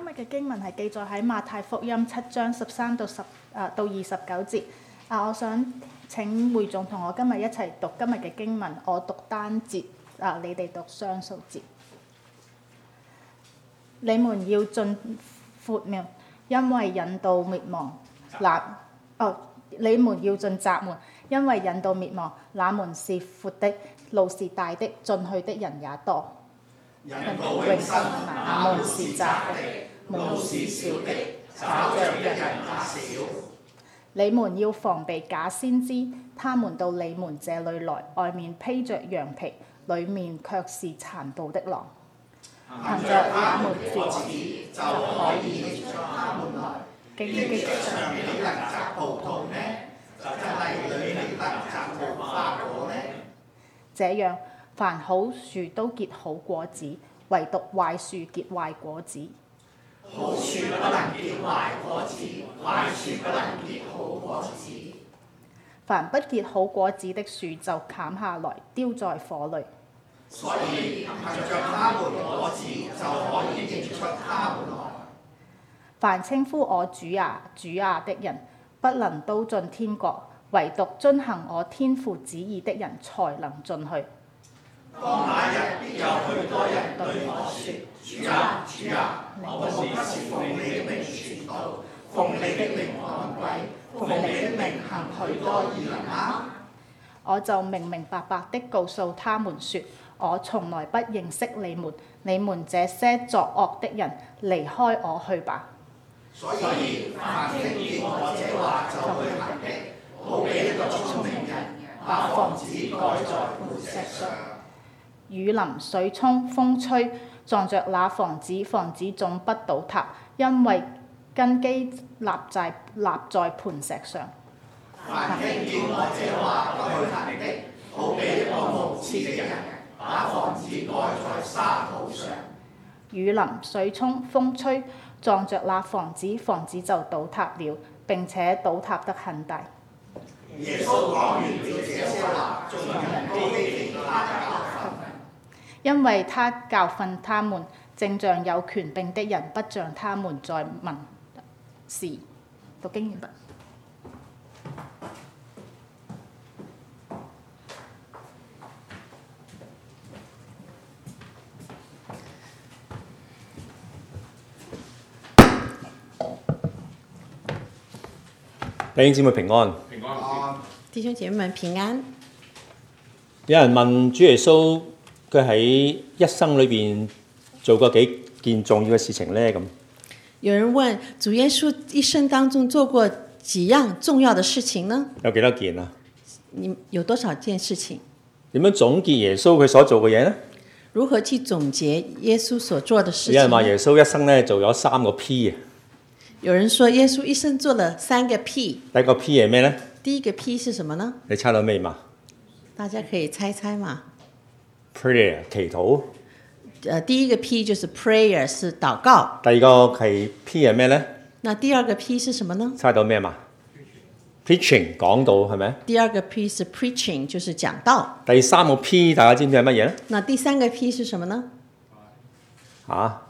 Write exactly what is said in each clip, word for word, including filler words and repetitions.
今日嘅經文係記載喺馬太福音七章十三到十啊到二十九節。啊，我想請會眾同我今日一齊讀今日嘅經文，我讀單節，啊，你哋讀雙數節。你們要進闊門，因為引導滅亡。那哦，你們要進窄門，因為引導滅亡。那門是闊的，路是大的，進去的人也多。 引導永生，那門是窄的，路是小的，找着的人也少。 你們要防備假先知，他們到你們這裏來，外面披着羊皮，裡面卻是殘暴的狼。憑着他們果子就可以認出他們來。荊棘上面能摘葡萄呢？蒺藜裡能摘無花果呢？這樣，凡好樹都結好果子，唯獨壞樹結壞果子。 好樹不能結壞果子，壞樹不能結好果子。 凡不結好果子的樹就砍下來，丟在火裏。 所以憑着他們果子就可以認出他們來。 凡稱呼我主啊主啊的人，不能都進天國，唯獨遵行我天父旨意的人才能進去。 當那日必有許多人對我說：主啊主啊，我們不是奉你的名傳道，奉你的名趕鬼，奉你的名行許多異能嗎？ 我就明明白白的告訴他們說：我從來不認識你們，你們這些作惡的人，離開我去吧。 所以凡聽見我這話就去行的，好比一個聰明人，把房子蓋在磐石上。 雨淋水沖風吹，撞着那房子，房子總不倒塌，因為根基立在立在磐石上。 凡聽見我這話不去行的，好比一個無知的人，把房子蓋在沙土上。 雨淋水沖風吹，撞着那房子，房子就倒塌了，並且倒塌得很大。 耶穌講完了這些話，眾人都記住他的教訓， 因為他教訓他們，正像有權柄的人，不像他們在問事。讀經完畢。 弟兄姊妹平安。 平安。 弟兄姐妹們平安。 有人問主耶穌，佢喺一生裏邊做過幾件重要嘅事情呢？咁有人問主耶穌一生當中做過幾樣重要的事情呢？ 有幾多件啊？ 你有多少件事情？ 點樣總結耶穌佢所做嘅嘢呢？ 如何去總結耶穌所做的事情？ 有人話耶穌一生咧做咗三個 P 啊。 有人說耶穌一生做了三個 P。 第一個 P 係咩呢？ 第一個 P 是什麼呢？ 你猜到未嘛？ 大家可以猜猜嘛。 Prayer 祈禱。 呃，第一個 P 就是 prayer 是禱告。 第二個係 P 係咩呢？ 那第二個 P 是什麼呢？ 猜到咩嘛 ？Preaching 講道係咪？ 第二個 P 是 preaching 就是講道。 第三個 P 大家知唔知係乜嘢呢？ 那第三個 P 是什麼呢？ 啊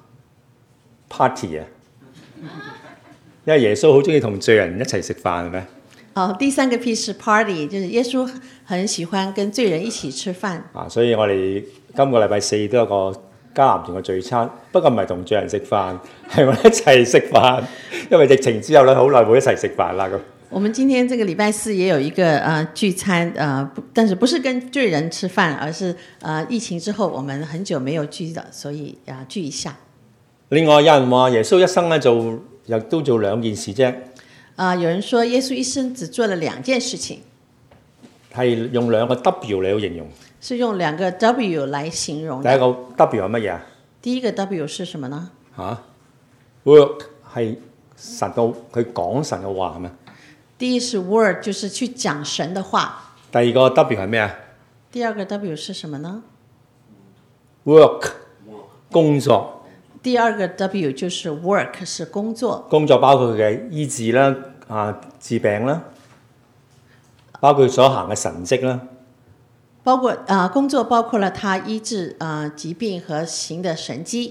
，party 啊！因為耶穌好中意同罪人一齊食飯係咪？ 哦，第三個 P 是 party，就是耶穌很喜歡跟罪人一起吃飯。 啊，所以我哋今個禮拜四都有個迦南團嘅聚餐，不過唔係同罪人食飯，係我哋一齊食飯。因為疫情之後咧，好耐冇一齊食飯啦咁。 我們今天這個禮拜四也有一個呃聚餐，呃，但是不是跟罪人吃飯，而是呃疫情之後我們很久沒有聚了，所以啊、呃、聚一下。 另外有人話耶穌一生咧做又都做兩件事啫。 啊、呃，有人說耶穌一生只做了兩件事情， 係用兩個 W 嚟形容。 是用兩個 W 來形容。 第一個 W 係乜嘢啊？ 第一個 W 是什麼呢？ 嚇、啊、，work 係神嘅，佢講神嘅話係咪？ 第一是 word， 就是去講神的話。 第二個 W 係咩啊？ 第二個 W 是什麼呢？ work 工作。 第二個 W 就是 work， 是工作。 工作包括佢嘅醫治啦、啊治病啦，包括所行嘅神蹟啦。 包括啊、呃，工作包括了他醫治啊、呃、疾病和行的神蹟。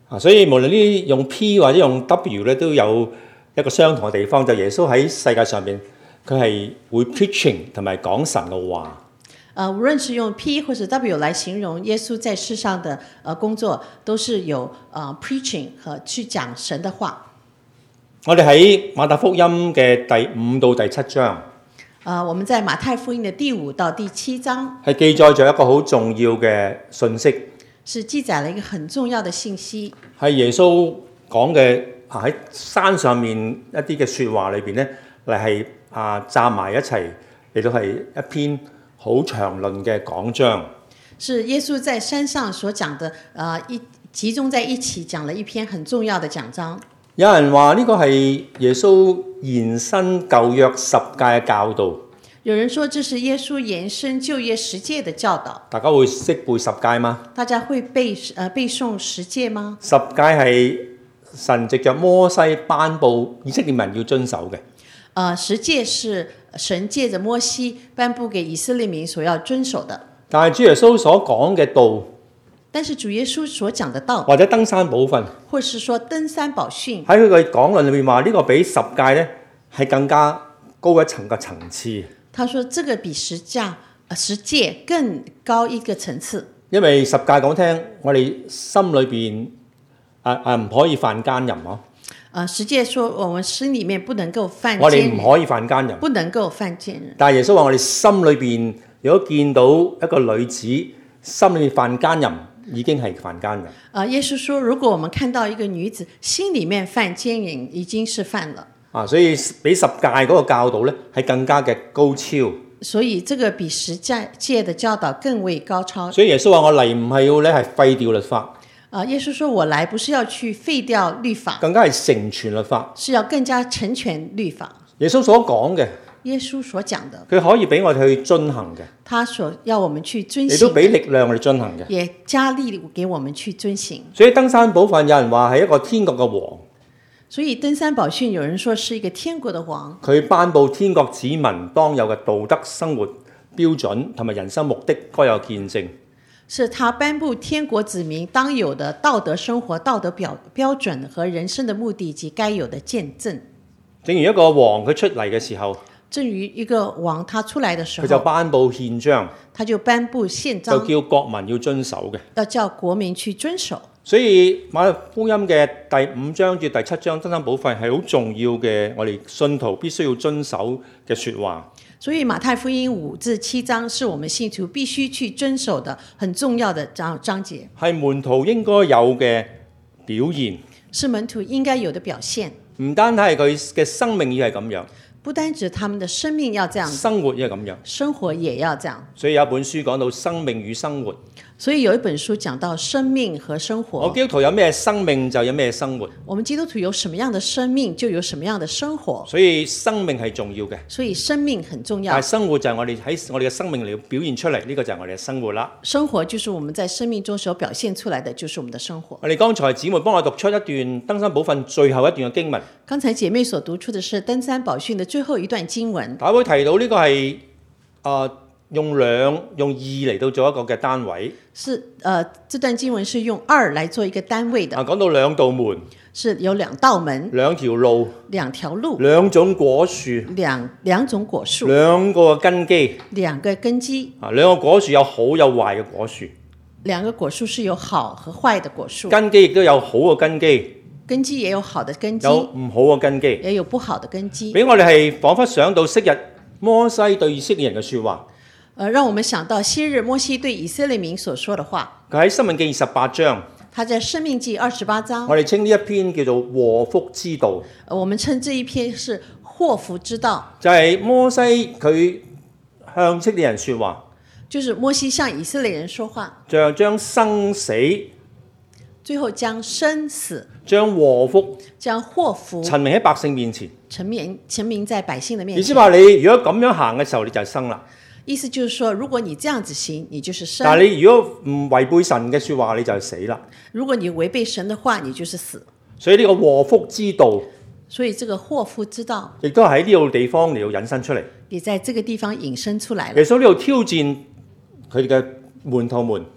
啊，所以無論呢用 P 或者用 W 咧，都有一個相同嘅地方，就耶穌喺世界上面，佢係會 preaching 同埋講神嘅話。 呃，無論是用 P 或者 W 來形容耶穌在世上的呃工作，都是有呃 preaching 和去講神的話。 我哋喺馬太福音嘅第五到第七章， 呃，我們在馬太福音的第五到第七章係記載咗一個好重要嘅信息， 是記載了一個很重要的信息， 係耶穌講嘅啊喺山上面一啲嘅説話裏邊咧，嚟係啊站埋一齊嚟到係一篇好長論嘅講章， 是耶穌在山上所講的，呃一集中在一起講了一篇很重要的講章。 有人話呢個係耶穌延伸舊約十誡嘅教導。 有人說這是耶穌延伸舊約十誡的教導。 大家會識背十誡嗎？ 大家會背呃背誦十誡嗎？ 十誡係神藉着摩西頒布以色列民要遵守嘅。 呃，十誡是神借着摩西頒布給以色列民所要遵守的。 但係主耶穌所講嘅道， 但是主耶穌所講的道， 或者登山寶訓， 或是說登山寶訓， 喺佢嘅講論裏面話呢個比十誡咧係更加高一層嘅層次。 他說這個比十誡呃十誡更高一個層次。 因為十誡講聽，我哋心裏邊啊啊唔可以犯奸淫嗬。 呃，十誡說我們心裡面不能夠犯我奸淫， 哋唔可以犯奸淫， 不能夠犯奸人。 但係耶穌話我哋心裏邊如果見到一個女子心裏面犯奸淫，已經係犯奸淫。 啊，耶穌說，如果我們看到一個女子心裡面犯奸淫，已經是犯了。 啊，所以比十誡嗰個教導咧係更加嘅高超。 所以這個比十誡的教導更為高超。 所以耶穌話我嚟唔係要咧係廢掉律法。 啊，耶穌說我來不是要去廢掉律法， 更加係成全律法， 是要更加成全律法。 耶穌所講嘅， 耶穌所講的， 佢可以俾我哋去遵行嘅， 他所要我們去遵行， 亦都俾力量我哋遵行嘅， 也加力給我們去遵行。 所以登山寶訓有人話係一個天國嘅王， 所以登山寶訓有人說是一個天國的王， 佢頒布天國子民當有嘅道德生活標準同埋人生目的該有見證。 是他頒布天國子民當有的道德生活、道德標標準和人生的目的及該有的見證。 正如一個王佢出嚟嘅時候， 正如一個王他出來的時候， 佢就頒布憲章， 他就頒布憲章， 就叫國民要遵守嘅， 要叫國民去遵守。 所以馬太福音嘅第五章至第七章登山寶訓係好重要嘅，我哋信徒必須要遵守嘅説話。 所以馬太福音五至七章是我們信徒必須去遵守的很重要的章章節， 係門徒應該有嘅表現， 是門徒應該有的表現。 唔單係佢嘅生命要係咁樣， 不單止他們的生命要這樣， 生活要係咁樣， 生活也要這樣。 所以有一本書講到生命與生活。 所以有一本書講到生命和生活。 我基督徒有咩生命就有咩生活。 我們基督徒有什麼樣的生命就有什麼樣的生活。 所以生命係重要嘅。 所以生命很重要。 但係生活就係我哋喺我哋嘅生命嚟表現出嚟，呢個就係我哋嘅生活啦。 生活就是我們在生命中所表現出來的，就是我們的生活。 我哋剛才姊妹幫我讀出一段登山寶訓最後一段嘅經文。 剛才姐妹所讀出的是登山寶訓的最後一段經文。 大家會提到呢個係啊。呃用兩用二嚟到做一個嘅單位， 是呃，這段經文是用二來做一個單位的。 啊，講到兩道門， 是有兩道門， 兩條路， 兩條路， 兩種果樹， 兩兩種果樹， 兩個根基， 兩個根基。 啊，兩個果樹有好有壞嘅果樹， 兩個果樹是有好和壞的果樹， 根基亦都有好嘅根基， 根基也有好的根基， 有唔好嘅根基， 也有不好的根基。 俾我哋係彷彿想到昔日摩西對以色列人嘅説話。 呃，讓我們想到昔日摩西對以色列民所說的話。 佢喺《申命記》二十八章， 他在《申命記》二十八章， 我哋稱呢一篇叫做禍福之道。 我們稱這一篇是禍福之道， 就係摩西佢向以色列人説話， 就是摩西向以色列人說話， 最後將生死， 最後將生死， 將禍福， 將禍福陳明喺百姓面前， 陳明陳明在百姓的面前。 意思話你如果咁樣行嘅時候，你就係生啦。 意思就是說，如果你這樣子行，你就是生。 但係你如果唔違背神嘅説話，你就係死啦。 如果你違背神的話，你就是死。 所以呢個禍福之道， 所以這個禍福之道， 亦都喺呢個地方嚟到引申出嚟。 也在這個地方引申出來了。 耶穌呢度挑戰佢哋嘅門徒們。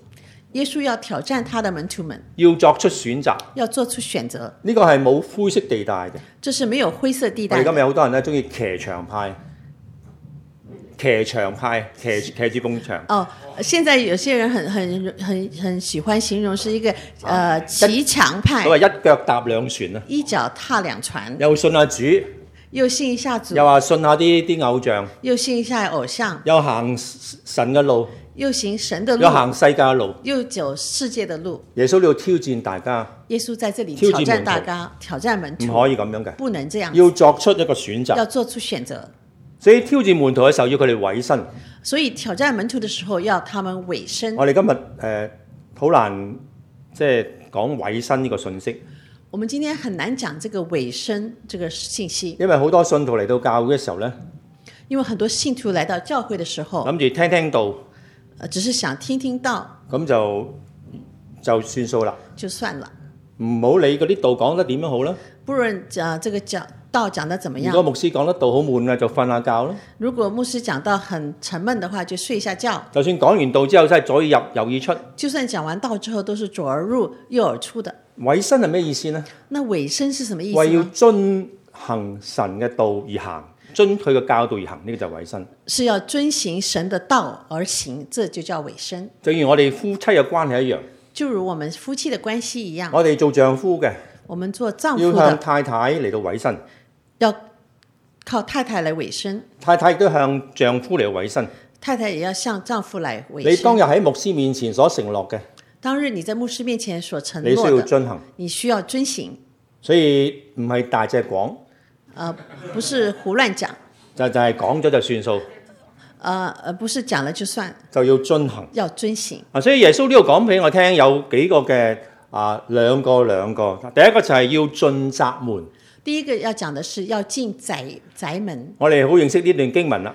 耶穌要挑戰他的門徒們， 要作出選擇。 要做出選擇。 呢個係冇灰色地帶嘅。 這是沒有灰色地帶。 我哋今日好多人咧中意騎牆派，騎牆派，騎騎住埲牆。 哦，現在有些人很很很很喜歡形容是一個，呃，騎牆派。 所謂一腳踏兩船啊！ 一腳踏兩船。 又信下主， 又信一下主。 又話信下啲啲偶像， 又信一下偶像。 又行神嘅路。 又行神的路， 又行世界嘅路， 又走世界的路。 耶穌要挑戰大家， 耶穌在這裡挑戰大家，挑戰門徒， 唔可以咁樣嘅， 不能這樣， 要作出一個選擇， 要做出選擇。 所以挑戰門徒嘅時候，要佢哋委身。 所以挑戰門徒嘅時候，要他們委身。 我哋今日誒好難即係講委身呢個信息。 我們今天很難講這個委身這個信息， 因為好多信徒嚟到教會嘅時候咧， 因為很多信徒來到教會嘅時候， 諗住聽聽道。 只是想聽聽道， 咁就就算數啦， 就算了， 唔好理嗰啲道講得點樣好啦。 不論啊，這個講道講得怎麼樣。 如果牧師講得道好悶嘅，就瞓下覺啦。 如果牧師講到很沉悶的話，就睡一下覺。 就算講完道之後，真係左耳入右耳出。就算講完道之後，都是左耳入右耳出的。 委身係咩意思呢？ 那委身是什麼意思呢？ 為要遵行神嘅道而行。遵佢嘅教導而行，呢、這個就係委身。 是要遵行神的道而行，這就叫委身。 正如我哋夫妻嘅關係一樣， 就如我們夫妻的關係一樣。 我哋做丈夫嘅， 我們做丈夫要向太太嚟到委身， 要靠太太嚟委身。 太太亦都向丈夫嚟到委身， 太太也要向丈夫嚟委身。 你當日喺牧師面前所承諾嘅， 當日你在牧師面前所承諾的， 你需要遵行， 你需要遵行。 所以唔係大隻講， 呃，不是胡亂講。 就就係講咗就算數， 呃呃，不是講了就算， 就要遵行， 要遵行。 啊，所以耶穌呢度講俾我聽有幾個嘅啊兩個兩個，第一個就係要進窄門。 第一個要講的是要進窄窄門。 我哋好認識呢段經文啦，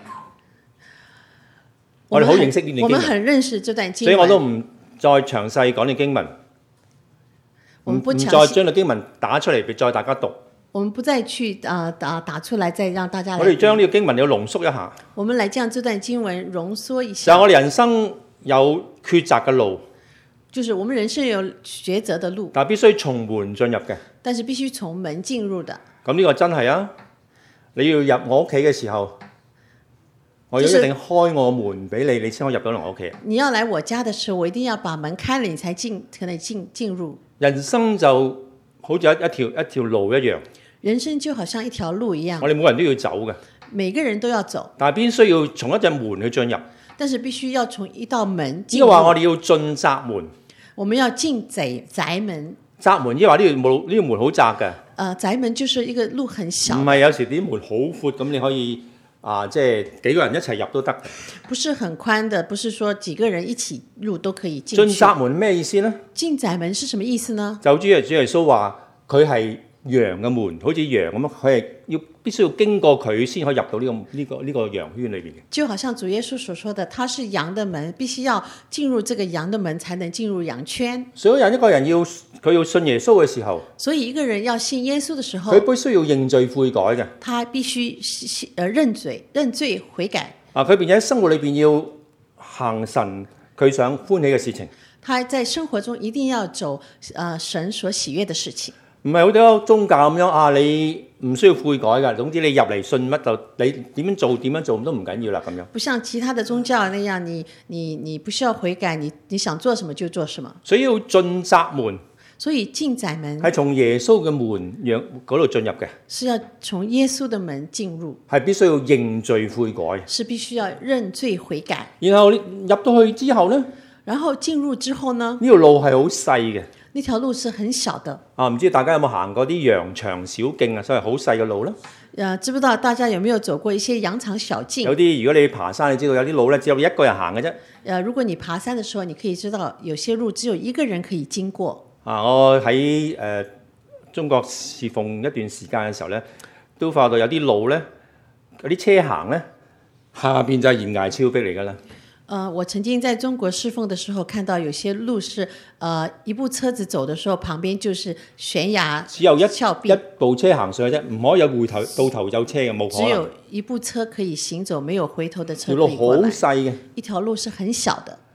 我哋好認識呢段經文， 我們很認識這段經文， 所以我都唔再詳細講呢經文，唔唔再將呢經文打出嚟俾再大家讀。 我們不再去啊、呃、打打出來，再讓大家來。 我哋將呢個經文要濃縮一下。 我們來將這段經文濃縮一下。 就係我哋人生有抉擇嘅路， 就是我們人生有抉擇的路， 但係必須從門進入嘅。 但是必須從門進入的。 咁呢個真係啊！你要入我屋企嘅時候，我要一定開我門俾你，你先可以入到嚟我屋企。 你要來我家的時候，我一定要把門開了，你才進，可能進進入。 人生就好似一一條一條路一樣。 人生就好像一條路一樣， 我哋每個人都要走嘅， 每個人都要走， 但係必須要從一隻門去進入。 但是必須要從一道門進入。 呢個話我哋要進窄門， 我們要進窄窄門。 窄門即係話呢條路呢條門好窄嘅。 呃，窄門就是一個路很小， 唔係有時啲門好闊咁，你可以啊，即係幾個人一齊入都得。 不是很寬的，不是說幾個人一起入都可以進去。 進窄門咩意思呢？ 進窄門是什麼意思呢？ 就主耶主耶穌話佢係羊嘅門，好似羊咁樣，佢係要必須要經過佢先可以入到呢、這個呢、這個呢、這個羊圈裏邊嘅。 就好像主耶穌所說的，他是羊的門，必須要進入這個羊的門，才能進入羊圈。 所以人一個人要佢要信耶穌嘅時候， 所以一個人要信耶穌嘅時候， 佢必須要認罪悔改嘅。 他必須誒認罪認罪悔改。 啊，佢並且喺生活裏邊要行神佢想歡喜嘅事情。 他在生活中一定要走啊、呃、神所喜悅嘅事情。 唔係好多宗教咁樣啊！你唔需要悔改㗎，總之你入嚟信乜就你點樣做點樣做都唔緊要啦咁樣。 不像其他的宗教那樣，你你你不需要悔改，你你想做什麼就做什麼。 所以要進窄門， 所以進窄門係從耶穌嘅門讓嗰度進入嘅， 是要從耶穌的門進入， 係必須要認罪悔改， 是必須要認罪悔改。 然後你入到去之後呢， 然後進入之後呢， 呢條路係好細嘅。 呢條路是很小的。 啊，唔知大家有冇行過啲羊腸小徑啊？所謂好細嘅路咧。 誒，知不知道大家有沒有走過一些羊腸小徑？ 有啲如果你爬山，你知道有啲路咧只有一個人行嘅啫。 誒，如果你爬山嘅時候，你可以知道有些路只有一個人可以經過。 啊，我喺誒、呃、中國侍奉一段時間嘅時候咧，都發覺到有啲路咧，有啲車行咧，下邊就係懸崖峭壁嚟㗎啦。 呃，我曾經在中國侍奉的時候，看到有些路是，呃，一部車子走的時候，旁邊就是懸崖， 只有一峭壁， 一部車行上去啫，唔可以有回頭到頭有車嘅，冇可能。 只有一部車可以行走，沒有回頭的車可以條路好過來。 細嘅， 一條路是很小的。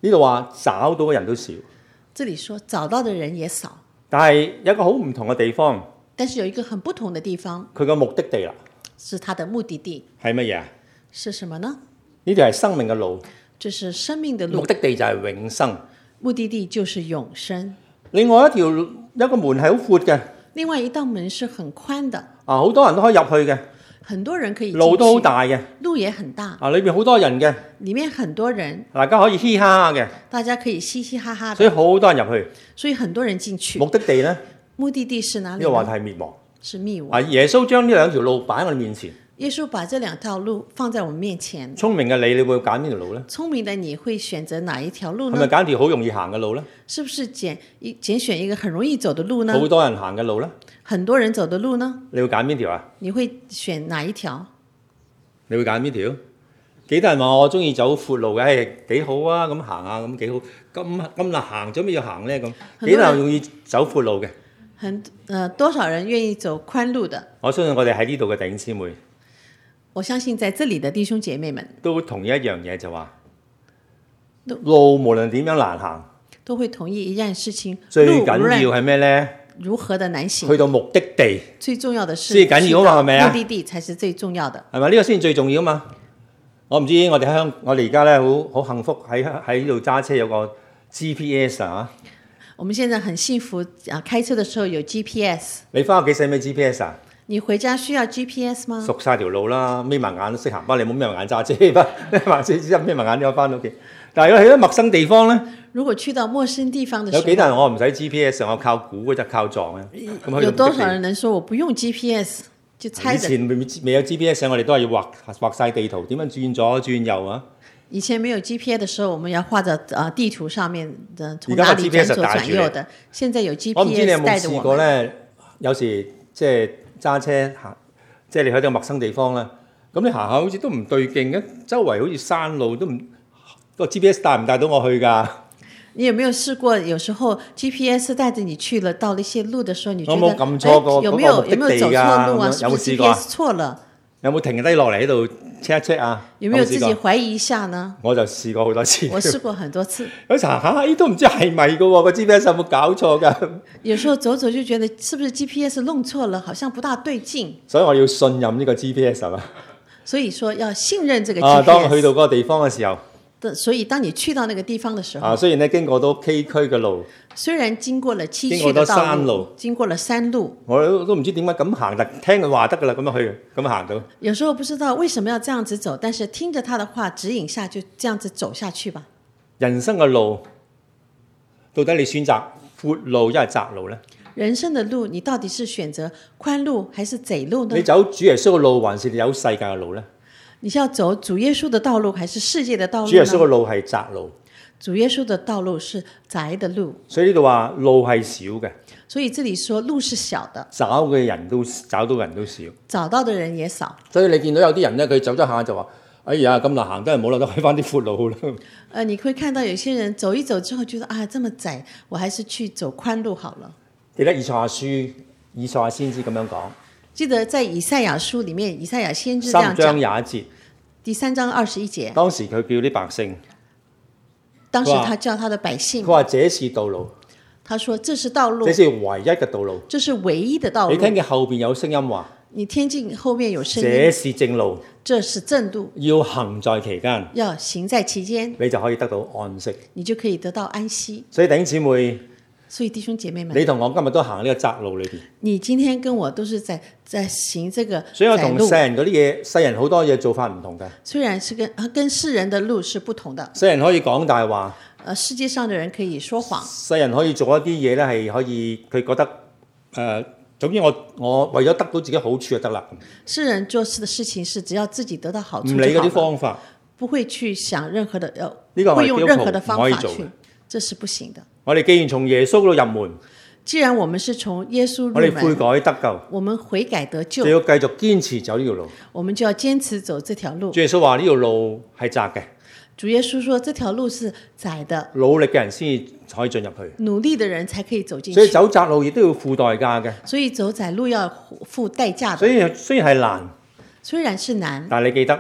呢度話找到嘅人都少， 這裡說找到的人也少， 但係有一個好唔同嘅地方， 但是有一個很不同的地方， 佢個目的地啦， 是他的目的地係乜嘢啊？ 是什麼呢？ 呢條係生命嘅路， 這是生命的路目，的地就係永生。 目的地就是永生。 另外一條一個門係好闊嘅， 另外一道門是很寬的， 啊好多人都可以入去嘅， 很多人可以進路都好去， 大嘅， 路也很大， 啊裏邊好多人嘅， 裡面很多人， 大家可以嘻哈嘅， 大家可以嘻嘻哈哈的， 所以好多人入去。 所以很多人進去。 目的地呢， 目的地是哪呢個話裡呢？ 題係滅亡。 是滅啊亡。 耶穌將呢兩條路擺喺我哋面前， 耶穌把這兩條路放在我們面前， 聰明嘅你，你會揀邊條路呢？ 聰明的你會選擇哪一條路係咪呢？ 揀條好容易行嘅路呢？ 是不是揀一揀選一個很容易走的路呢？ 好多人行嘅路呢？ 很多人走的路呢？ 你會揀邊條啊？ 你會選哪一條？ 你會揀邊條？幾多人話我中意走闊路嘅，誒幾好啊！咁行下咁幾好，咁咁難行，做咩要行呢？咁幾多人容易走闊路嘅？ 很呃，多少人願意走寬路的？ 我相信我哋喺呢度嘅弟兄姊妹我相信在這裡的弟兄姐妹們都同意一樣嘢，就話都路無論點樣難行， 都會同意一樣事情。 最路無緊要論係咩呢？ 如何的難行去，到目的地最重要的是最緊要啊嘛係咪啊目的地才是最重要的。 係咪？呢個先最重要啊嘛！我唔知我哋喺香，我哋而家咧好好幸福喺喺呢度揸車有個 G P S 啊！ 我們現在很幸福啊，開車的時候有 G P S。 你翻屋企使唔使 G P S 啊？ 你回家需要 G P S 嗎？ 熟晒條路啦，眯埋眼都識行。不過你冇眯埋眼揸車，不眯埋只只眯埋眼都有翻到屋企。但係如果去咗陌生地方咧， 如果去到陌生地方的時候， 有幾多人我唔使 G P S，我靠估嗰隻靠撞啊！咁去有多到目的地少人能說我不用 G P S 就猜着？ 以前未未有 G P S，我哋都係要畫畫曬地圖，點樣轉左轉右啊！ 以前沒有 G P S 的時候，我們要畫着啊地圖上面的從而家個哪裡 G P S 轉左帶住你轉右的。現在有 G 我唔知你 P 有 S 冇試帶着我們。 過咧？有時即係揸車行，即係你去到陌生地方咧，咁你行下好似都唔對勁嘅，周圍好似山路都唔個 G P S 帶唔帶到我去㗎？ 你有沒有試過？有時候 G P S 帶着你去了，到了一些路的時候，你覺得我冇撳錯個哎有沒有嗰個目的地有沒有走錯路啊？ 㗎是不是有冇試 G P 過啊 S 錯了？ 有冇停低落嚟喺度 check 一 check 啊？ 有沒有自己試過懷疑一下呢？ 我就試過好多次。 我試過很多次， 有時行下，咦都唔知係咪㗎喎？個 G P S 有冇搞錯㗎？ 有時候走走就覺得是不是 G P S 弄錯了，好像不大對勁。 所以我要信任呢個 G P S 係嘛？ 所以說要信任這個 G 啊， P 當去到 S。 嗰個地方嘅時候， 的所以當你去到那個地方的時候， 啊，雖然咧經過到崎嶇嘅路， 雖然經過了崎經過咗嶇的道山路路，經過了山路， 我都都唔知點解咁行，但聽佢話得㗎啦，咁樣去，咁樣行到。 有時候不知道為什麼要這樣子走，但是聽着他的話指引下，就這樣子走下去吧。 人生嘅路，到底你選擇闊路一係窄路呢？ 人生的路，你到底是選擇寬路還是窄路呢你？走主耶穌嘅路，還是你走世界嘅路呢？ 你是要走主耶穌的道路，還是世界的道路主耶穌嘅呢？ 路係窄路， 主耶穌的道路是窄的路， 所以呢度話路係少嘅， 所以這裡說路是小的， 找嘅人都找到嘅人都少。 找到的人也少。 所以你見到有啲人咧，佢走咗下就話：哎呀，咁難行，都係冇啦，都去翻啲闊路啦。 呃，你會看到有些人走一走之後，覺得啊，這麼窄，我還是去走寬路好了。 記得以賽亞書，以賽亞先知咁樣講， 記得在以賽亞書裡面，以賽亞先知這樣三章講， 廿一節， 第三章二十一節， 當時佢叫啲百姓， 當時佢話他叫他的百姓佢，話這是道路， 他說這是道路這，是唯一嘅道路。 這是唯一的道路。 你聽見後邊有聲音話： 你聽見後面有聲這音， 是正路， 這是正路， 要行在其間， 要行在其間， 你就可以得到安息。 你就可以得到安息。 所以弟兄姊妹， 所以弟兄姐妹們， 你同我今日都行呢個窄路裏邊， 你今天跟我都是在在行這個所以我窄路同世，人嗰啲嘢，世人好多嘢做法唔同嘅。 雖然是跟跟世人的路是不同的。 世人可以講大話， 呃，世界上的人可以說謊， 世人可以做一啲嘢咧，係可以佢覺得誒、呃，總之我我為咗得到自己好處就得啦， 世人做事的事情是只要自己得到好處唔理嗰啲就好了， 方法。 不會去想任何的，呃， 呢個我會用任哋基督徒何的方法唔可以做嘅去，這是不行的。 我哋既然從耶穌嗰度入門， 既然我們是從耶穌入我哋悔門， 改得救， 我們悔改得救就，要繼續堅持走呢條路。 我們就要堅持走這條路主。耶穌話呢條路係窄嘅， 主耶穌說這條路是窄的， 努力嘅人先可以進入去。 努力的人才可以走進去。 所以走窄路亦都要付代價嘅。 所以走窄路要付代價的。 所以雖然係難， 雖然是難， 但係你記得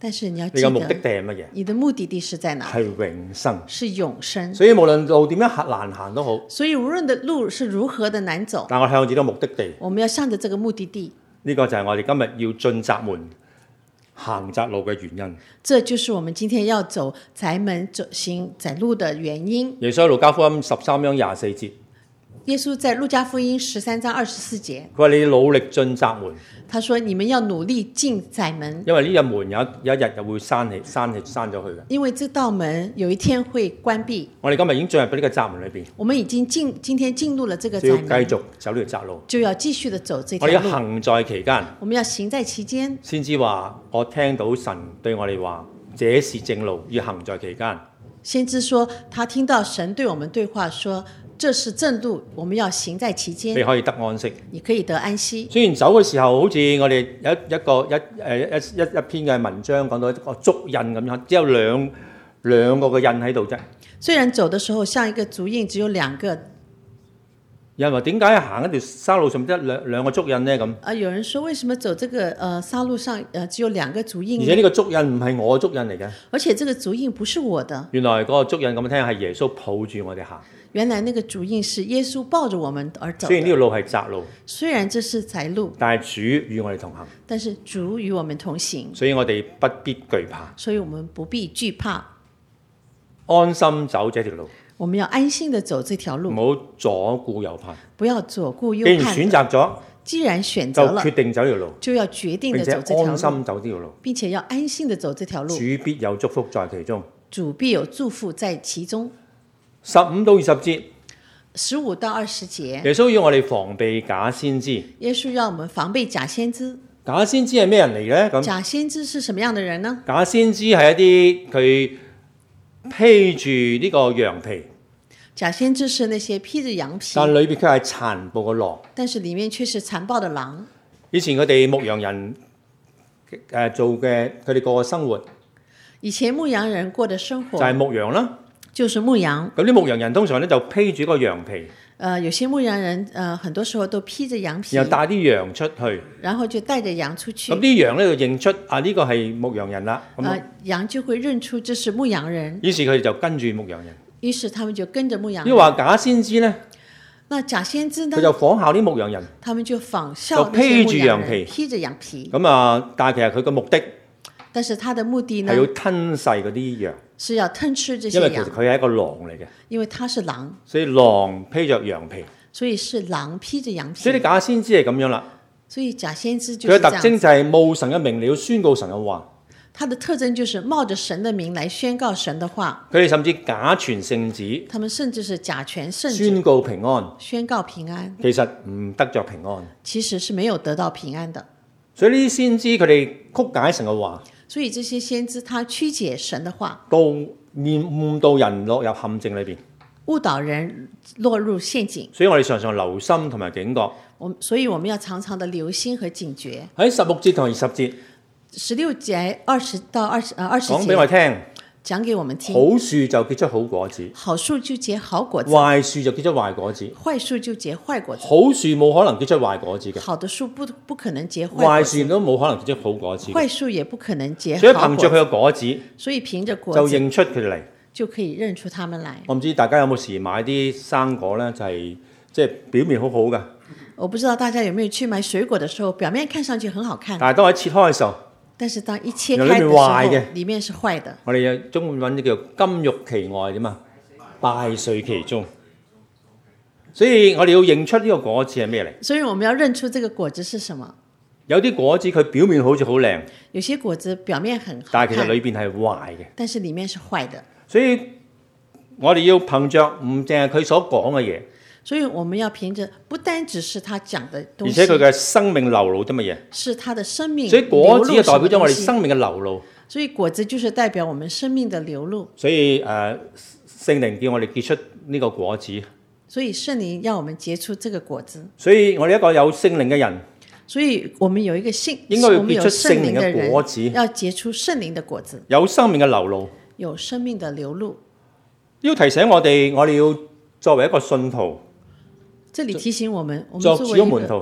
但是你要你記嘅目的地得， 係乜嘢？ 你的目的地是在哪？ 係永生。 是永生。 所以無論路點樣難行都好， 所以無論的路是如何的難走， 但我向住呢個目的地， 我們要向着這個目的地。 呢、個就係我哋今日要進窄門行窄路嘅原因。 這就是我們今天要走窄門走行窄路的原因。 耶穌喺路加福音十三章廿四節， 耶穌在路加福音十三章二十四節， 佢話你努力進窄門， 他說：你們要努力進窄門， 因為呢個門有一有一日又會閂起、閂起、閂咗去嘅。 因為這道門有一天會關閉。 我哋今日已經進入到呢個窄門裏邊， 我們已經進今天進入了這個就要窄門， 繼續走呢條窄路。 就要繼續的走這我哋要條路。 行在其間， 我們要行在其間， 先知話我聽到神對我哋話，這是正路，要行在其間。 先知說他聽到神對我們對話說，這是正路，我們要行在其間， 你可以得安息。 你可以得安息。 雖然走嘅時候，好似我哋有一一個一誒一一一篇嘅文章講到一個足印咁樣，只有兩兩個嘅印喺度啫。 雖然走的時候像一個足印，只有兩個。 有人話點解行一條沙路上得兩兩個足印呢？咁啊，有人說為什麼走這個呃沙路上呃只有兩個足印呢？ 而且呢個足印唔係我嘅足印嚟嘅， 而且這個足印不是我的。 原來嗰個足印咁聽係耶穌抱住我哋行。 原來那個足印是耶穌抱着我們而走的。 雖然呢條路係窄路， 雖然這是窄路， 但係主與我哋同行， 但是主與我們同行， 所以我哋不必懼怕， 所以我們不必懼怕， 安心走這條路， 我們要安心的走這條路， 唔好左顧右盼。 不要左顧右既然盼。 選擇咗， 既然選就擇了， 決定走條路， 就要決定並且的走這條安心路， 走呢條路。 並且要安心的走這條路。 主必有祝福在其中。 主必有祝福在其中。 十五到二十節， 十五到二十節， 耶穌要我哋防備假先知。 耶穌要我們防備假先知。 假先知係咩人嚟呢？咁假先知是什麼樣的人呢？ 假先知係一啲佢披住呢個羊皮， 假先知是那些披着羊皮， 但裏邊佢係殘暴嘅狼。 但是裡面卻是殘暴的狼。 以前佢哋牧羊人誒、呃、做嘅，佢哋過嘅生活以前牧羊人過的生活就係牧羊啦。 就是牧羊。 咁啲牧羊人通常咧就披住個羊皮， 呃，有些牧羊人，呃，很多時候都披着羊皮， 然後帶啲羊出去。 然後就帶着羊出去。 咁啲羊咧就認出啊呢、這個係牧羊人啦。咁、 呃，羊就會認出這是牧羊人， 於是佢哋就跟住牧羊人。 於是他們就跟着牧羊人。 呢個話假先知咧， 那假先知呢？ 佢就仿效啲牧羊人。 他們就仿就效那些披住牧羊人， 羊皮披着羊皮。 咁啊，但係其實佢個目的但是他的目的呢係，要吞噬嗰啲羊， 是要吞吃這因為些羊， 其實佢係一個狼嚟嘅， 因為他是狼， 所以狼披着羊皮。 所以是狼披着羊皮。 所以啲假先知係咁樣啦。 所以假先知就佢嘅特是這樣子。 徵就係冒神嘅名嚟要宣告神嘅話。 他的特徵就是冒着神的名來宣告神的話。 佢哋甚至假傳聖旨， 他們甚至是假傳聖旨， 宣告平安， 宣告平安， 其實唔得着平安。 其實是沒有得到平安的。 所以呢啲先知佢哋曲解神嘅話， 所以這些先知他曲解神的話， 到誤誤導人落入陷阱裏邊。 誤導人落入陷阱。 所以我哋常常留心同埋警覺。 我所以我們要常常的留心和警覺。 喺十六節同二十節十六節二十到二十呃二十講俾我節聽， 講給我們聽。 好樹就結出好果子， 好樹就結好果子， 壞樹就結出壞果子。 壞樹就結壞果子。 好樹冇可能結出壞果子嘅， 好的樹不不可能結壞壞果子， 樹都冇可能結出好果子嘅。 壞樹也不可能結所以好憑着佢果子。 嘅果子所以憑着果子就認出佢哋嚟。 就可以認出他們來。 我唔知大家有冇時買啲生果呢？就係即係表面好好嘅， 我不知道大家有沒有去買水果的時候，表面看上去很好看， 但係當我一切開嘅時候， 但是當一切原來裏開的時候， 面壞嘅裡面是壞的。 我哋有中文揾啲叫做金玉其外點啊，敗絮其中。所以我哋要認出呢個果子係咩嚟？ 所以我們要認出這個果子是什麼。 有啲果子佢表面好似好靚， 有些果子表面很好但係其實看， 裏邊係壞嘅。 但是裡面是壞的。 所以我哋要憑着唔淨係佢所講嘅嘢， 所以我們要憑着不單只是他講的東西， 而且佢嘅生命流露啲乜嘢？ 是他的生命。 所以果子就代表咗我哋命。 生命嘅流露。 所以果子就是代表我們生命的流露。 所以誒、呃，聖靈叫我哋結出呢個果子。 所以聖靈要我們結出這個果子。 所以我哋一個有聖靈嘅人， 所以我們有一個聖， 應該要我們有結出聖靈嘅的人果子， 要結出聖靈的果子， 有生命嘅流露。 有生命的流露。 要提醒我哋，我哋要作為一個信徒， 這裡提醒我們，我們作作為一個主嘅門徒，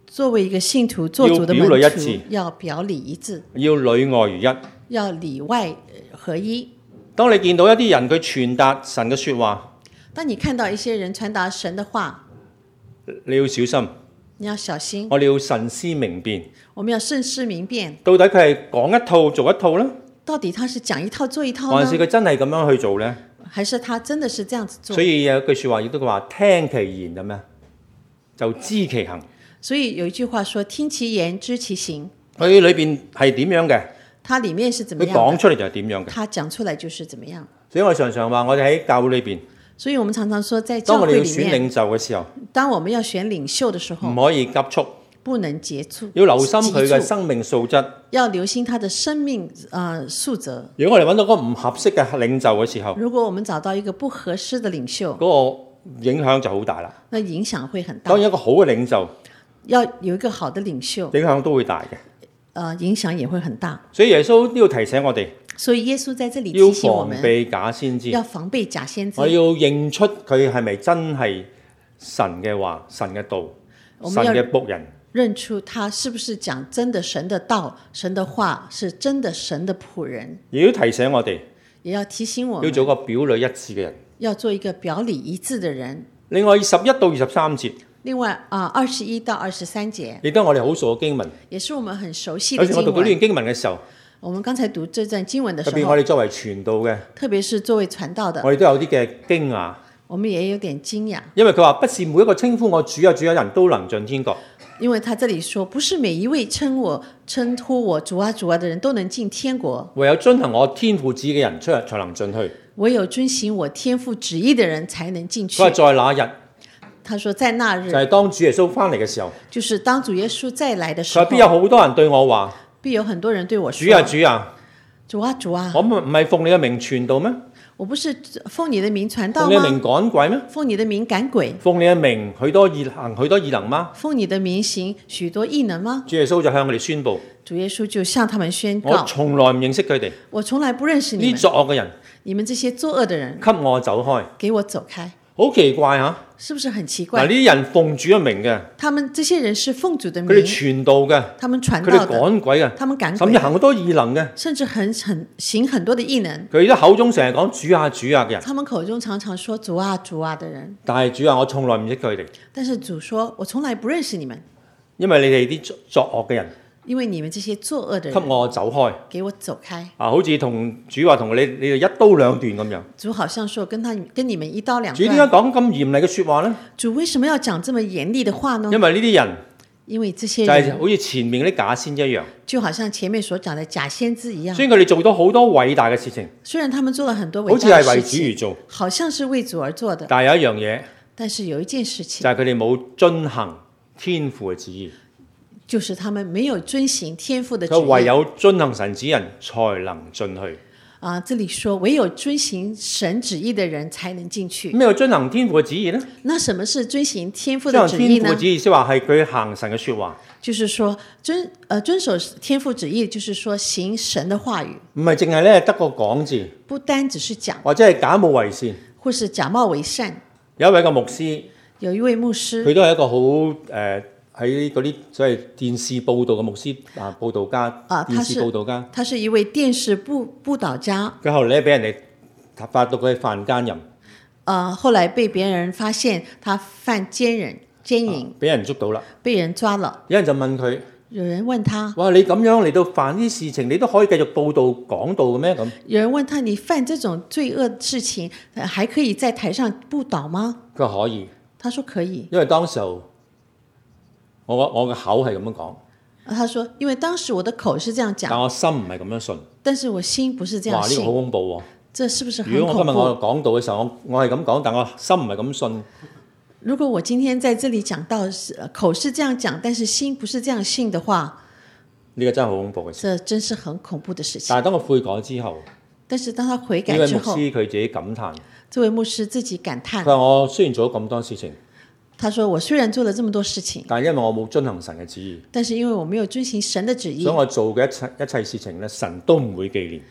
作為一個信徒做主的門徒， 要表裏一致， 要表裏一致， 要裏外如一。 要裏外合一。 當你見到一啲人佢傳達神嘅説話， 當你看到一些人傳達神的話， 你要小心， 你要小心。 我哋要慎思明辨， 我們要慎思明辨， 到底佢係講一套做一套呢？ 到底他是講一套做一套還是呢？ 佢真係咁樣去做呢？ 還是他真的是這樣子做？ 所以有句説話亦都話聽其言咁咩，就知其行。 所以有一句話說：聽其言，知其行。 佢裏邊係點樣嘅？ 它裡面是怎麼佢樣的？ 講出嚟就係點樣嘅。 他講出來就是怎麼樣。 所以我哋常常話，我哋喺教會裏邊， 所以我們常常說，在當我哋要教會裡面， 選領袖嘅時候， 當我們要選領袖的時候， 唔可以急促， 不能急促， 要留心佢嘅急促生命素質。 要留心他的生命呃素質。 如果我哋揾到嗰個唔合適嘅領袖嘅時候， 如果我們找到一個不合適的領袖， 嗰個影響就好大啦。 那影響會很大當。然一個好嘅領袖， 要有一個好的領袖， 影響都會大嘅。 呃，影響也會很大。 所以耶穌都要提醒我哋， 所以耶穌在這裡要提醒我們， 防備假先知。 要防備假先知。 我要認出佢係咪真係神嘅話、神嘅道、神我們要嘅僕人。 認出他是不是講真的神的道、神的話，是真的神的僕人。 亦都提醒我哋， 也要提醒我要們， 做個表裏一致嘅人。 要做一個表裏一致的人。 另外十一到二十三節， 另外啊，二十一到二十三節， 亦都係我哋好熟嘅經文。 也是我們很熟悉有時我的經文。 讀到呢段經文嘅時候， 我們剛才讀這段經文的特時候， 別我哋作為傳道嘅， 特別是作為傳道的， 我哋都有啲嘅驚訝， 我們也有點驚訝， 因為佢話不是每一個稱呼我主啊主啊人都能進天國。 因為他這裡說，不是每一位稱我稱呼我主啊主啊的人都能進天國， 唯有遵行我天父旨意嘅人出入才能進去。 唯有遵行我天父旨意的人才能進去佢話。在那日， 他說在那日， 就係當主耶穌翻嚟嘅時候， 就是當主耶穌再來的時候， 佢話必有好多人對我話： 必有很多人對我說： 主啊主啊， 主啊主啊， 我唔唔係奉你嘅名傳道咩？ 我不是奉你的名傳道奉你嘅名嗎？ 趕鬼咩？ 奉你的名趕鬼， 奉你嘅名許多異行許多異能嗎？ 奉你的名行許多異能嗎？ 主耶穌就向佢哋宣佈： 主耶穌就向他們宣我告： 從來唔認識佢哋， 我從來不認識你呢們， 作惡嘅人， 你們這些作惡的人， 給我走開。 給我走開。 好奇怪嚇！ 是不是很奇嗱， 怪呢？啲人奉主嘅名嘅， 他們這些人是奉主的佢哋名， 傳道嘅， 他們傳佢哋道的， 趕鬼嘅， 他們趕甚鬼的， 至行好多異能嘅。 甚至很很行很多的異能。 佢哋口中成日講主啊主啊嘅人， 他們口中常常說主啊主啊的人， 但係主啊，我從來唔識佢哋， 但是主說：我從來不認識你們， 因為你哋啲作作惡嘅人， 因為你們這些作惡的給人， 我走開。 給我走開。 啊，好似同主話同你你哋一刀兩斷咁樣。 主好像說跟他跟你們一刀兩主點解斷。 講咁嚴厲嘅説話呢？ 主為什麼要講這麼嚴厲的話呢？ 因為呢啲人因為這些就係人好似前面嗰啲假先知一樣， 就好像前面所講的假先知一樣， 雖然佢哋做到好多偉大嘅事情， 雖然他們做了很多好偉大的似係為主事情， 而做， 好像是為主而做的， 但係有一樣嘢但是有一件事情就，係佢哋冇遵行天父嘅旨意。 就是他們沒有遵行天父的旨佢唯意。 有遵行神旨人才能進去。 啊，這裡說唯有遵行神旨意的人才能進去。 咩叫遵行天父嘅旨意呢？ 那什麼是遵行天父遵的旨意呢行天父嘅？旨意，即係話係佢行神嘅説話， 就是說遵呃遵守天父旨意，就是說行神的話語， 唔係淨係咧得個講字， 不單只是講， 或者係假冒為善。 或是假冒為善。 有一位個牧師， 有一位牧師， 佢都係一個好誒喺嗰啲所謂電視報道嘅牧師啊，報道家， 啊他電視是報道家。 他是一位電視布布導家。 佢後嚟咧俾人哋發到佢犯奸淫， 呃，後來被別人發現他犯奸人奸淫， 俾人捉到啦。 被人抓了。 有人就問佢： 有人問他， 哇！你咁樣嚟到犯呢啲事情，你都可以繼續報道講道嘅咩？咁有人問他，你犯這種罪惡事情，呃還可以在台上布導嗎？ 佢話可以， 他說可以。 因為當時候我我嘅口係咁樣講， 他說，因為當時我的口是這樣講， 但我心唔係咁樣信。 但是我心不是這哇！ 樣呢個好信。 恐怖喎！ 這是不是很如果我恐怖？ 今日我講道嘅時候，我我係咁講，但我心唔係咁信， 如果我今天在這裡講到是呃口是這樣講，但是心不是這樣信的話， 呢個真係好恐怖嘅事。 這真是很恐怖的事情。 但係當我悔改之後， 但是當他悔呢位牧改之後， 師佢自己感嘆， 這位牧師自己感嘆佢，話我雖然做咗咁多事情， 他說：“我雖然做了這麼多事情， 但係因為我冇遵行神嘅旨意， 但是因為我沒有遵行神的旨意所以，我做嘅一切一切事情咧，神都唔會紀念。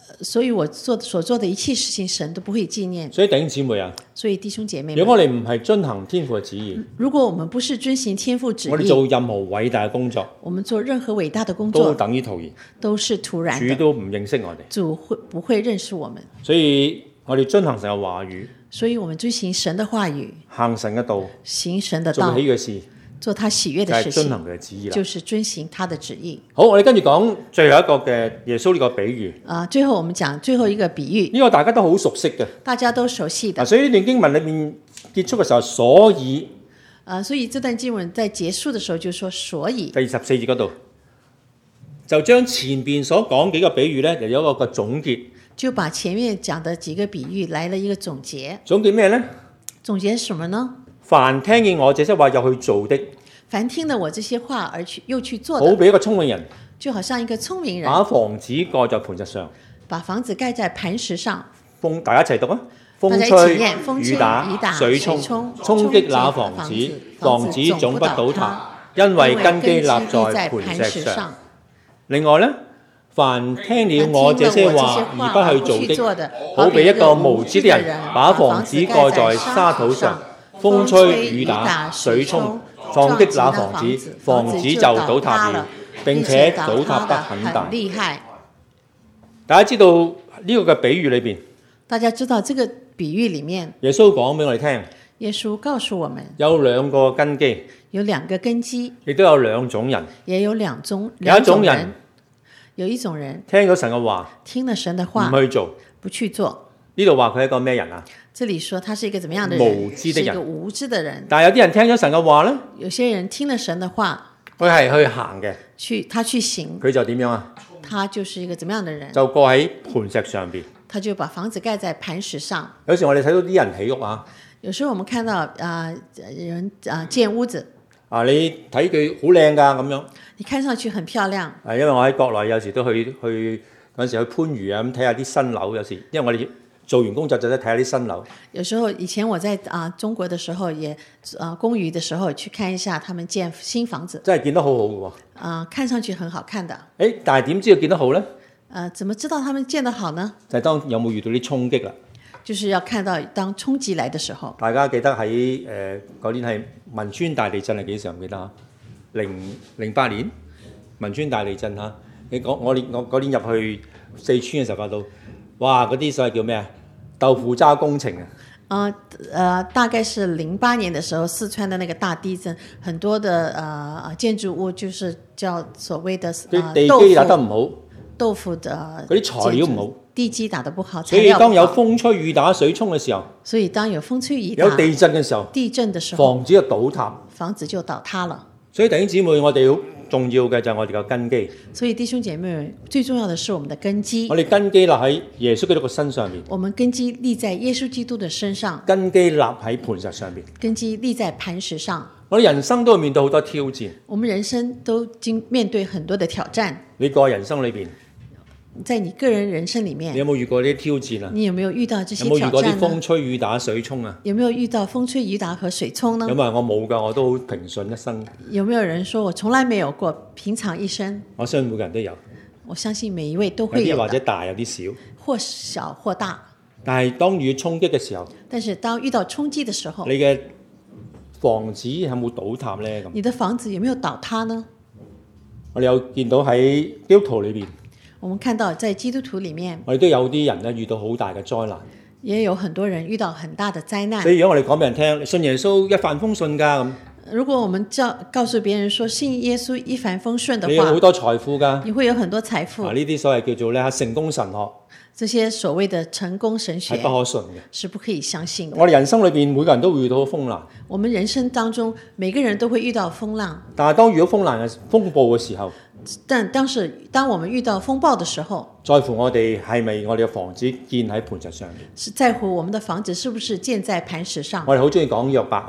所以我做所做的一切事情，神都不會紀念。 所以弟兄姊妹啊， 所以弟兄姐妹們， 如果我哋唔係遵行天父嘅旨意， 如果我們不是遵行天父旨意， 我哋做任何偉大嘅工作， 我們做任何偉大的工都作等於徒然， 都是徒然的。 主都唔認識我哋。 主會不會認識我們？ 所以我哋遵行神嘅話語， 所以我們遵行神的話語， 行神嘅道， 行神的做道， 喜嘅事， 做他喜悅就的事情， 係遵行佢嘅旨意啦。 就是遵行他的旨意。 好，我哋跟住講最後一個嘅耶穌呢個比喻， 啊、最後我們講最後一個比喻， 呢個大家都好熟悉嘅。 大家都熟悉的。 嗱，所以呢段經文裏面結束嘅時候，所以啊、所以這段經文在結束的時候就說，所以第十四節嗰度就將前邊所講幾個比喻咧，又有一個個總結。 就把前面講的幾個比喻來了一個總結。 總結咩咧？ 總結什麼呢？ 凡聽見我這些話又去做的， 凡聽了我這些話而去又去做好的， 比一個聰明人， 就好像一個聰明人把房子蓋在磐石上， 把房子蓋在磐石上。 風大家一齊讀啊！風大家一起吹念風吹雨打雨打水沖， 沖衝擊那房子，房子總不倒塌，因為根基立在磐石上。另外呢，凡聽了我這些話而不去做的，好比一個無知的人把房子蓋在沙土上，風吹雨打水沖，撞擊那房子，房子就倒塌了，並且倒塌得很大。 厲害！ 大家知道呢個嘅比喻裏邊， 大家知道這個比喻裡面， 耶穌講俾我哋聽， 耶穌告訴我們有兩個根基， 有兩個根基， 亦都有兩種人。 也有兩種有一種人兩種人，有一種人聽咗神嘅話， 聽了神的話唔去做。 不去做。 呢度話佢係一個咩人啊？ 這裡說他是一個怎麼樣的人？ 無知的人是一個無知的人。 但係有啲人聽咗神嘅話咧， 有些人聽了神的話， 佢係去行嘅， 去他去行， 佢就點樣啊？ 他就是一個怎麼樣的人？ 就過喺磐石上邊。 他就把房子蓋在磐石上。 有時我哋睇到啲人起屋啊， 有時候我們看到啊、呃、人啊、呃、建屋子， 啊你睇佢好靚㗎咁樣。 你看上去很漂亮。 啊，因為我喺國內有時都去去嗰陣時去番禺啊咁睇下啲新樓，有時因為我哋做完工作就得睇下啲新樓。 有時候以前我在啊、呃、中國的時候也啊、呃、公寓的時候去看一下他們建新房子， 真係見得好好嘅喎。 啊、呃、看上去很好看的。 誒，但係點知道見得好咧？ 呃，怎麼知道他們建得好呢？ 就係當有冇遇到啲衝擊啦。 就是要看到當衝擊來的時候。 大家記得喺誒嗰年係汶川大地震係幾時？唔記得啊？零零八年汶川大地震嚇，你講我年我嗰年入去四川嘅時候發到，哇！嗰啲所謂叫咩啊？豆腐渣工程啊！ 呃呃，大概是零八年的時候，四川的那個大地震，很多的呃建築物就是叫所謂的呃地基打得唔好， 豆腐的嗰啲材料唔好， 地基打得不好， 所以當有風吹雨打水沖嘅時候， 所以當有風吹雨打有地震嘅時候， 地震的時候， 房子就倒塌， 房子就倒塌了。 所以弟兄姊妹，我哋好重要嘅就係我哋嘅根基。 所以弟兄姐妹，最重要的是我們的根基。 我哋根基立喺耶穌基督嘅身上面。 我們根基立在耶穌基督的身上。 根基立喺磐石上面。 根基立在磐石上。 我哋人生都會面對好多挑戰。 我們人生都經面對很多的挑戰。 你個人生裏邊， 在你個人人生裡面， 你有冇遇過呢啲挑戰啊？ 你有沒有遇到這些挑戰呢？ 有冇遇過啲風吹雨打水沖啊？ 有沒有遇到風吹雨打和水沖呢？ 有冇人我冇㗎，我都好平順一生。 有沒有人說我從來沒有過平常一生？ 我相信每個人都有。 我相信每一位都會有。 有啲或者大，有啲小。 或小或大。 但係當遇衝擊嘅時候， 但是當遇到衝擊嘅時候， 你嘅房子有冇倒塌咧？咁你的房子有沒有倒塌呢？ 我哋有見到喺基督徒裏邊。 我們看到在基督徒裡面， 我哋都有啲人咧遇到好大嘅災難， 也有很多人遇到很大的災難。 所以如果我哋講俾人聽，信耶穌一帆風順㗎咁。 如果我們教告訴別人說信耶穌一帆風順的話， 你有好多財富㗎， 你會有很多財富。 啊，呢啲所謂叫做咧成功神學， 這些所謂的成功神學係不可信嘅， 是不可以相信的。 我哋人生裏邊每個人都會遇到風浪， 我們人生當中每個人都會遇到風浪， 但係當遇到風浪嘅風暴嘅時候， 但當時當我們遇到風暴的時候， 在乎我哋係咪我哋嘅房子建喺磐石上面？ 是在乎我們的房子是不是建在磐石上。 我哋好中意講約伯係咪？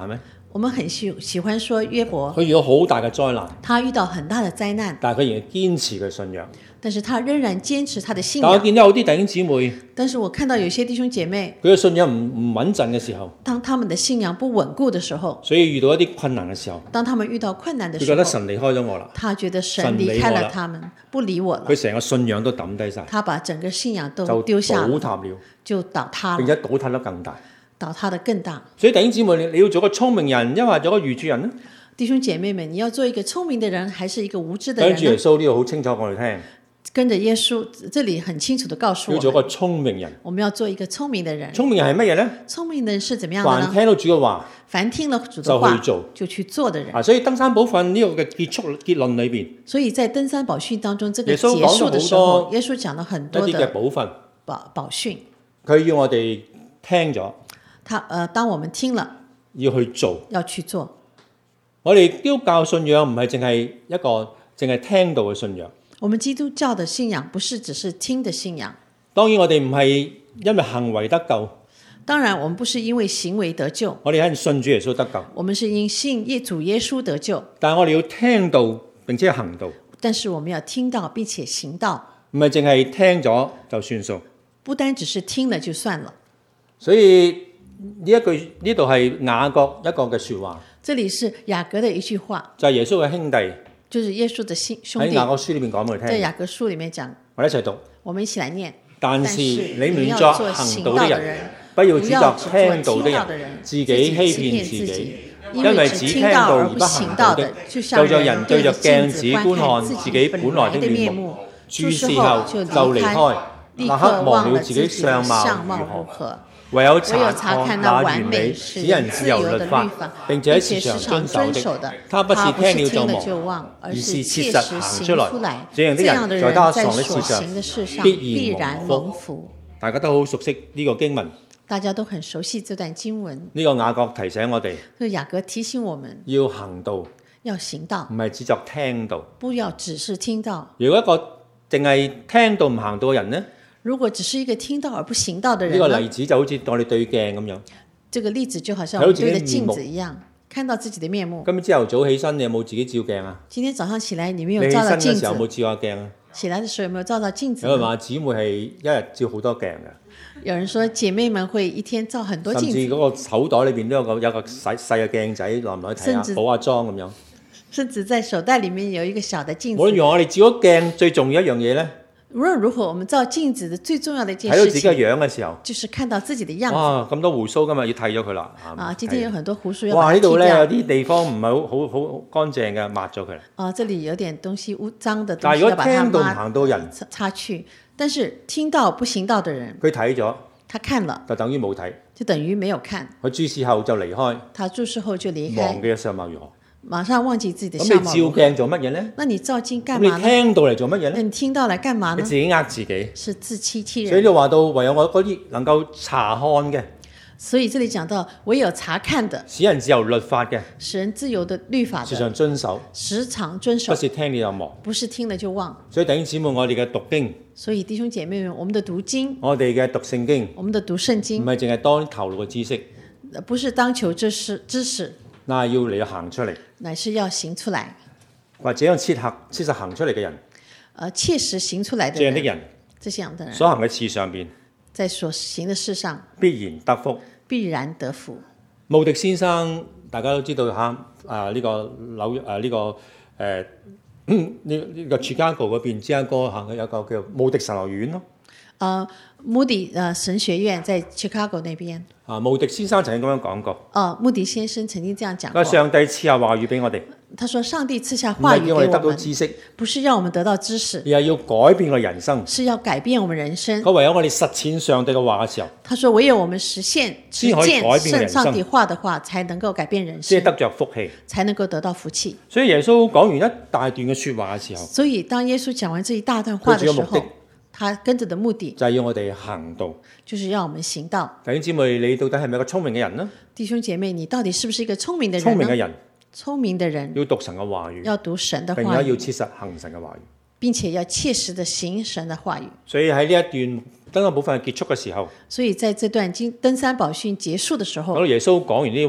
我們很喜喜歡說約伯， 佢遇到好大嘅災難， 他遇到很大的災難， 但係佢仍然堅持佢信仰。 但是他仍然堅持他的信但我仰。 見到有啲弟兄姊妹， 但是我看到有些弟兄姐妹， 佢嘅信仰唔唔穩陣嘅時候， 當他們的信仰不穩固的時候， 所以遇到一啲困難嘅時候， 當他們遇到困難的佢覺得時候， 神離開咗我啦， 他覺得神神離離開我啦了他們，不理我了， 佢成個信仰都抌低晒， 他把整個信仰都就丟下了， 倒塌了， 就倒塌並了， 且倒塌得更大。 倒塌得更大。 所以弟兄姊妹，你你要做個聰明人，抑或做個愚拙人呢？ 弟兄姐妹們，你要做一個聰明的人，還是一個無知的跟住耶人呢？ 穌呢度好清楚講我哋聽， 跟着耶穌，這裡很清楚地告訴要做個我們， 聰明人。 我們要做一個聰明的人。 聰明人係乜嘢呢？ 聰明的人是怎麼樣的呢？ 凡聽到主嘅話凡聽了主的話就去做就去做的人。 啊，所以登山寶訓呢個嘅結束結論裏邊， 所以在登山寶訓當中，這個耶穌結束的時候， 講咗好多耶穌講了很一啲嘅多的寶訓， 寶寶訓。 佢要我哋聽咗， 他呃，當我們聽了， 要去做。 要去做。 我哋基督教信仰唔係淨係一個淨係聽到嘅信仰。 我們基督教的信仰不是只是聽的信仰。 當然我哋唔係因為行為得救， 當然，我們不是因為行為得救， 我哋係信主耶穌得救。 我們是因信耶主耶穌得救。 但係我哋要聽到並且行道， 但是我們要聽到並且行道， 唔係淨係聽咗就算數。 不單只是聽了就算了。 所以呢一句呢度係雅各一個嘅説話， 這裡是雅各的一句話， 就係、是、耶穌嘅兄弟就是耶穌的兄兄弟喺雅各書裏面講俾我哋聽。 在雅各書裡面講， 我哋一齊讀。 我們一起來念。 但是你們作要做行道的人， 人， 不要只作只聽道的聽的人，自己欺騙自自己。 因因為只聽道而不行道的， 就就像人對着鏡子觀觀看自自己本來的面目，注視後就離開，立刻忘了自己相貌如何。唯有查看那完美使人自由律法，並且時常遵守的，他不是聽了就忘，而是切實行出來。這樣的人在他所行的事上必然蒙福。大家都好熟悉呢個經文， 大家都很熟悉這段經文。 呢個雅各提醒我哋， 這雅各提醒我們要行道， 要行道， 唔係只作聽道。 不要只是聽道。 如果一個淨係聽道唔行道嘅人呢？ 如果只是一個聽道而不行道的人， 呢個例子就好似我哋對鏡咁樣。 這個例子就好像我們對着鏡子一樣，看到自己的面目。 今日朝頭早起身，你有冇自己照鏡啊？ 今天早上起來，你沒有照到鏡子？ 你起身嘅時候有冇照下鏡啊？ 起來的時候有沒有照到鏡子？ 有人話姊妹係一日照好多鏡嘅。 有人說姐妹們會一天照很多鏡子。 甚至嗰個手袋裏邊都有個有個細細嘅鏡仔，耐唔耐睇下，補下妝咁樣。 甚至在手袋裡面有一個小的鏡子。 無論如何，我哋照咗鏡最重要一樣嘢咧。 無論如何，我們照鏡子的最重要的一件事情，睇到自己嘅樣嘅時候， 就是看到自己的樣子。 哇！咁多鬍鬚，今日要剃咗佢啦。 啊，今天有很多鬍鬚要哇！呢度咧有啲地方唔係好好好乾淨嘅，抹咗佢啦。 啊，這裡有點東西污髒的東西， 但係如果聽到唔行到人， 擦去。但是聽到不行道的人， 佢睇咗， 他看了， 就等於冇睇， 就等於沒有看。 佢注視後就離開， 他注視後就離開， 忘記咗相貌如何。 馬上忘記自己的相貌。 咁你照鏡做乜嘢呢？ 那你照鏡幹嘛呢？ 你聽到嚟做乜嘢呢？ 那你聽到嚟幹嘛呢？ 你自己呃自己， 是自欺欺人。 所以就話到唯有我嗰啲能夠查看嘅， 所以這裡講到唯有查看的， 使人自由律法嘅， 使人自由的律法的， 時常遵守， 時常遵守， 不是聽了就忘， 不是聽了就忘。 所以弟兄姊妹，我哋嘅讀經， 所以弟兄姐妹們，我們的讀經， 我哋嘅讀聖經， 我們的讀聖經， 唔係淨係當頭腦嘅知識， 不是當求知識知識。 那係要嚟行出嚟， 乃是要行出來， 或者樣切合切實行出嚟嘅人， 呃，切實行出來的這樣的人， 這樣的人， 所行嘅事上邊， 在所行的事上必然得福， 必然得福。 慕迪先生大家都知道嚇，啊呢、這個紐約啊呢、這個誒呢呢個芝加哥嗰邊芝加哥行嘅有個叫慕迪神學院咯。 啊，慕迪啊神學院在 Chicago 那邊。 啊，慕迪先生曾經咁樣講過。 哦，慕迪先生曾經這樣講過。 上帝賜下話語俾我哋。 他說：上帝賜下話語給我們， 唔係叫我哋得到知識， 不是讓我們得到知識， 而係要改變個人生， 是要改變我們人生。 佢唯有我哋實踐上帝嘅話嘅時候， 他說唯有我們實現先可以改變人生， 上帝話的話，才能夠改變人生， 即係得着福氣， 才能夠得到福氣。 所以耶穌講完一大段嘅説話嘅時候， 所以當耶穌講完這一大段話嘅時候，他跟着的目的就係要我哋行道， 就是要我們行道。 弟兄姊妹，你到底係咪一個聰明嘅人呢？ 弟兄姐妹，你到底是不是一個聰明的人呢？ 聰明嘅人， 聰明的人要讀神嘅話語， 要讀神的話語， 並且要切實行神嘅話語， 並且要切實的行神的話語。 所以喺呢一段登山寶訓結束嘅時候， 所以在這段經登山寶訓結束的時候， 當耶穌講完呢啲話，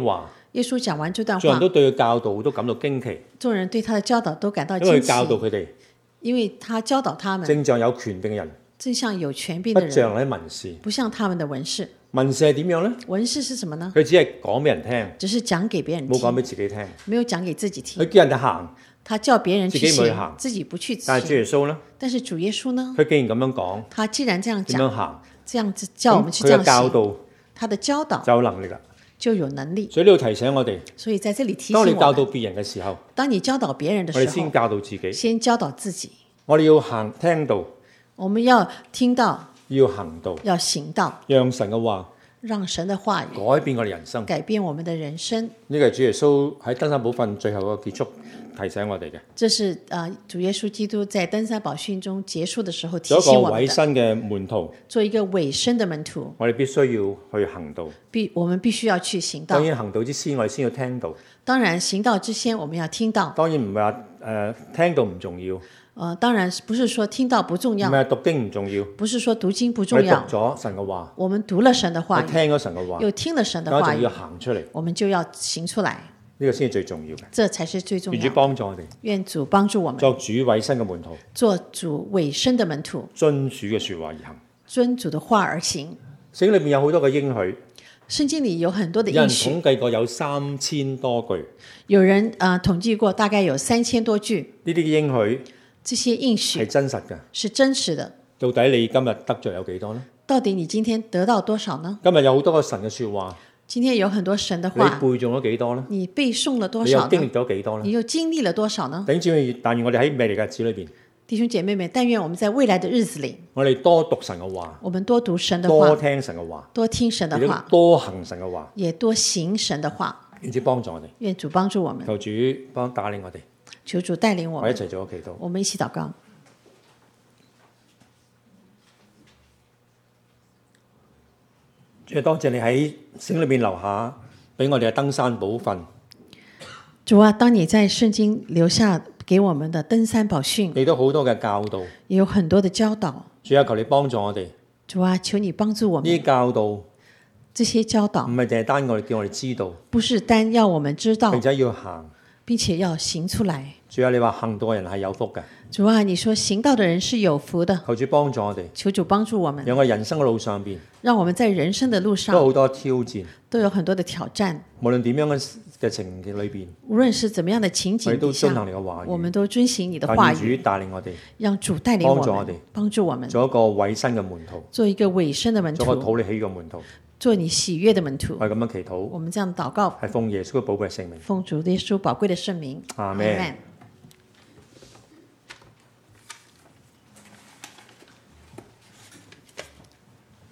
耶穌講完這段話， 眾人都對佢教導都感到驚奇， 眾人對他的教導都感到因為佢驚教導佢哋， 奇，因為他教導他們， 正像有權柄嘅人， 正像有權柄的人， 不像嗰啲文士。 不像他們的文士。 文士係點樣呢？ 文士是什麼呢？ 佢只係講俾人聽， 只是講給別人聽， 冇講俾自己聽。 沒有講給自己聽。 佢叫人哋行， 他叫別人去自己冇去行行， 自己不去但係主耶行。 穌呢？ 但是主耶穌呢？ 佢既然咁樣講， 他既然這樣點樣講， 行？ 這樣子叫我們去佢嘅這樣行， 教導他的教導就有能力啦。 就有能力。 所以呢度提醒我哋， 所以在這裡提醒當你我們， 教導別人嘅時候， 當你教導別人的我哋先時候， 教導自己。 先教導自己。 我哋要行聽道， 我們要聽到， 要行道， 要行道， 讓神嘅話讓神的話語改變我哋人生。 改變我們的人生。 呢個係主耶穌喺登山寶訓最後個結束提醒我哋嘅。 這是啊、呃，主耶穌基督在登山寶訓中結束的時候提做一個醒我們的。 委身嘅門徒， 做一個委身的門徒， 我哋必須要去行道。 必我們必須要去行道當。然行道之先，我哋先要聽道。 當然行道之先，我們要聽道。 當然唔係話誒聽道唔重要，唔呃，當然不是說聽道不重要， 係讀經唔重要， 不是說讀經不我重要哋。讀咗神嘅話， 我們讀了神的我話語， 聽咗神嘅話， 又聽了神的話咁仲要語， 行出嚟， 我們就要行出來， 呢個先係最重要嘅。 這才是最重願主要。 幫助我哋願主幫助我們作主委身嘅門徒， 做主委身的門徒， 遵主嘅説話而行。 遵主的話而行。 聖經裏邊有好多嘅應許， 聖經裡有很多的有人應許， 統計過有三千多句。 有人啊、呃、統計過，大概有三千多句。 呢啲應許這些應係許真實嘅。 是真實的。 到底你今日得着有幾多呢？ 到底你今天得到多少呢？ 今日有好多個神嘅説話， 今天有很多神的你話， 背誦咗幾多呢？ 你背誦了多少你又經歷呢？ 咗幾多呢？ 你又經歷了多少呢？ 弟兄姊妹，但願我哋喺未來嘅日子裏邊， 弟兄姐妹們，但願我們在未來的日子裡， 我哋多讀神嘅話， 我們多讀神的多話， 聽神嘅話， 多聽神的亦都話， 多行神嘅話， 也多行神的話。 願主幫助我哋， 願主幫助我們， 求主幫帶領我哋， 求主帶領我們， 我一齊做個祈禱。 我們一起禱告。 主啊，多謝你喺聖經裏邊留下俾我哋嘅登山寶訓， 主啊，當你在聖經留下給我們的登山寶訓， 亦都好多嘅教導。 也有很多的教導。 主啊，求你幫助我哋， 主啊，求你幫助我呢們。 啲教導唔這些教導係淨係單我哋叫我哋知道， 不是單要我們知道並，且要行。 並且要行出來。 主啊，你話行道嘅人係有福嘅， 主啊，你說行道的人是有福的， 求主幫助我哋， 求主幫助我們， 讓我哋人生嘅路上邊讓我們在人生的路都上好多挑戰， 都有很多的挑戰。 無論點樣嘅嘅情景裏邊， 無論是怎麼樣的情我景底哋都遵行下， 你嘅話語， 我們都遵行你的話語， 求主帶領我哋讓主帶領我們幫助我哋， 幫助我們做一個委身嘅門徒， 做一個委身的門徒， 做一個討你喜悅嘅門徒。 做你喜悅的門徒。 我係咁樣祈禱， 我們這樣禱告， 係奉耶穌嘅寶貴聖名。 奉主耶穌寶貴的聖名， 阿們。